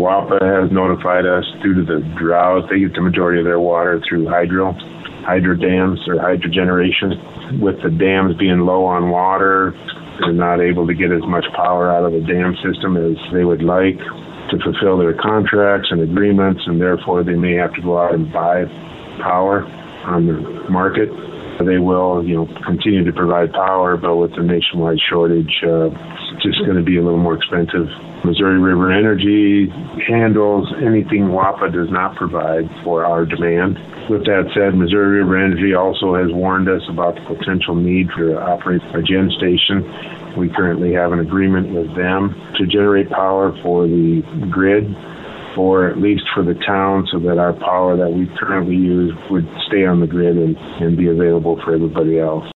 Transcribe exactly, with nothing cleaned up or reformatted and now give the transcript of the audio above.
WAPA has notified us due to the drought. They get the majority of their water through hydro, hydro dams or hydro generation. With the dams being low on water, they're not able to get as much power out of the dam system as they would like to fulfill their contracts and agreements, and therefore they may have to go out and buy power on the market. They will, you know, continue to provide power, but with the nationwide shortage, uh, it's just going to be a little more expensive. Missouri River Energy handles anything WAPA does not provide for our demand. With that said, Missouri River Energy also has warned us about the potential need to operate a gen station. We currently have an agreement with them to generate power for the grid, or at least for the town, so that our power that we currently use would stay on the grid and, and be available for everybody else.